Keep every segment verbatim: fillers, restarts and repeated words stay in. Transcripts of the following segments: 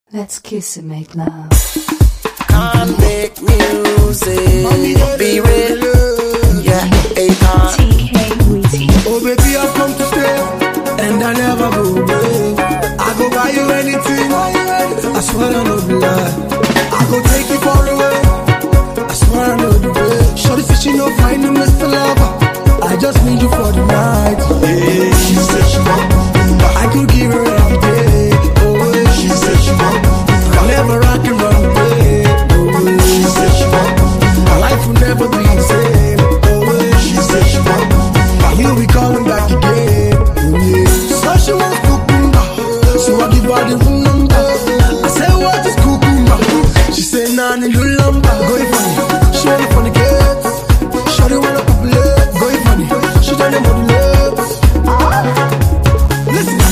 Let's kiss and make love. Can't make music be real. Yeah, Akon. T K Wheaty. Oh baby, I've come to stay, and I never go away. I go buy you anything, I swear I know the lie. I go take you far away, I swear I know the way. Shorty said she no find a Mister Lover, I just need you for the night. Yeah, she said she want me, I could give her every day. Oh, she said she want me, never I can run away. Oh, she said she want me, my life will never be the same. Oh, she said she want me, you'll be calling back again. Oh, yeah. So she wants cucumber, so I give her the room number. I say what is cucumber? She say nah, you lumber. Going funny, she wanna funny kids. Shawty wanna couple it. Going funny, she done them on the lips. Listen.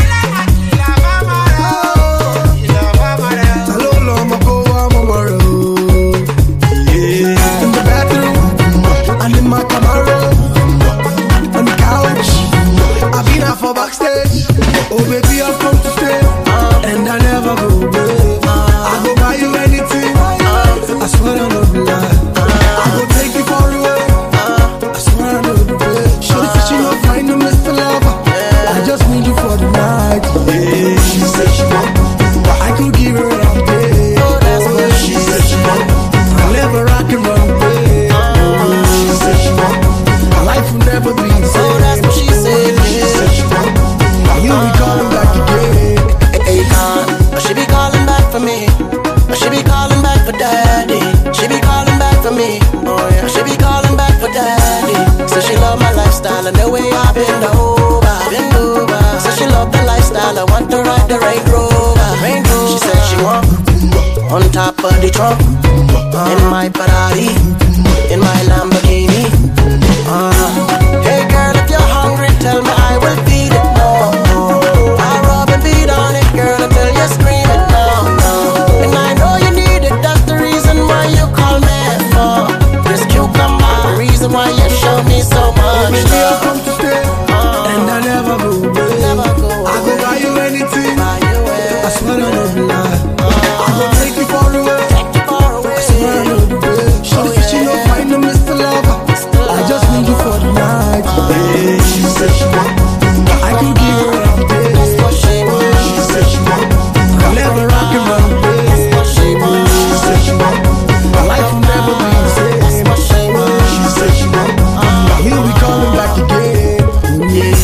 Hello, Lama, go on my road. Yeah. In the bathroom, and in my Camaro, on the couch, I've been out for backstage. Oh baby, I've come to stay, and I never go away. I go buy you anything, I swear I know the lie. I go take you far away, I swear I know the way. Shorty said she not find a Mister Lover, I just need you for the night. Yeah, she said she want me, I could give her every day. Oh, that's what she said she want me, whenever I can run away. Oh, she said she want me, my life will never be the same. Oh, that's what she said. She said she want me, you'll be calling back again. Akon, she be calling back for me. She be calling back for daddy. She be calling back for me. Oh yeah, she be calling back for daddy. So she love my lifestyle and the way I bend over, bend over. So she love the lifestyle. I want to ride the Range Rover, Range Rover. She said she want on top of the trunk, in my Ferrari, in my Lamborghini. Uh, hey girl, if you're hungry, tell me I will feed it. No, no, I rub and beat on it, girl, until you scream it. No, no, and I know you need it. That's the reason why you call me for this cucumber. The reason why you show me so much Baby, I've love. come to stay, and I never go away. Never go I go away. buy you anything, Buy you I swear I know the lie. Uh, I go take you far away, take you far away. I swear I know the way. Shorty said she no find a Mister Lover, I just need you for the night. Yeah, she said she want me, I could give her every day. That's what she wants. She said she want me, whenever I can run away. That's what she wants. She said she want me, my life will never be the same. That's what she wants. She said she want me, he'll be calling back again. Yeah.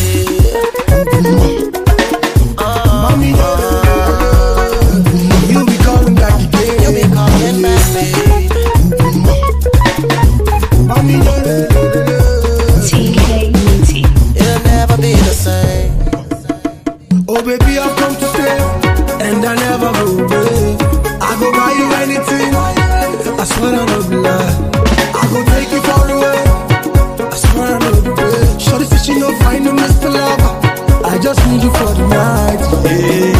Mommy, you'll be calling back again. You be calling back, babe. Mommy, T K Wheaty. It'll never be the same. oh baby, I've come to stay, and I never go away. I go buy you anything, I swear I know the lie. I go take you far away, I swear I know the way. Shorty said she no find a Mister Lover, I just need you for the night. Yeah.